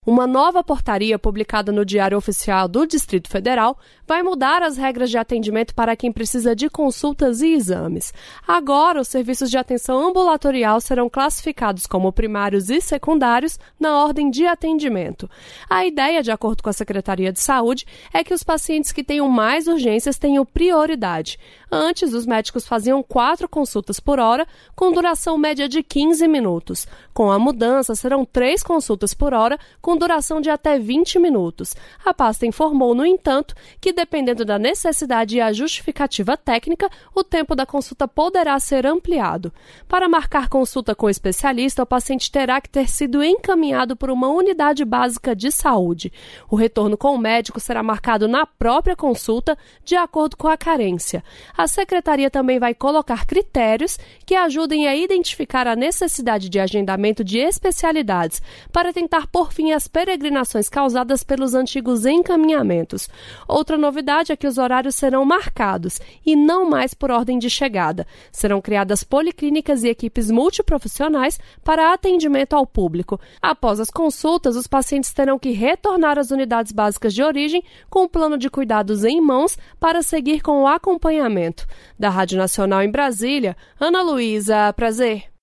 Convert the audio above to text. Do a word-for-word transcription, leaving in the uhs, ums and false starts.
Uma nova portaria publicada no Diário Oficial do Distrito Federal vai mudar as regras de atendimento para quem precisa de consultas e exames. Agora, os serviços de atenção ambulatorial serão classificados como primários e secundários na ordem de atendimento. A ideia, de acordo com a Secretaria de Saúde, é que os pacientes que tenham mais urgências tenham prioridade. Antes, os médicos faziam quatro consultas por hora, com duração média de quinze minutos. Com a mudança, serão três consultas por hora, com com duração de até vinte minutos. A pasta informou, no entanto, que dependendo da necessidade e a justificativa técnica, o tempo da consulta poderá ser ampliado. Para marcar consulta com o especialista, o paciente terá que ter sido encaminhado por uma unidade básica de saúde. O retorno com o médico será marcado na própria consulta, de acordo com a carência. A Secretaria também vai colocar critérios que ajudem a identificar a necessidade de agendamento de especialidades, para tentar pôr fim às peregrinações causadas pelos antigos encaminhamentos. Outra novidade é que os horários serão marcados e não mais por ordem de chegada. Serão criadas policlínicas e equipes multiprofissionais para atendimento ao público. Após as consultas, os pacientes terão que retornar às unidades básicas de origem com o plano de cuidados em mãos para seguir com o acompanhamento. Da Rádio Nacional em Brasília, Ana Luísa Prazer.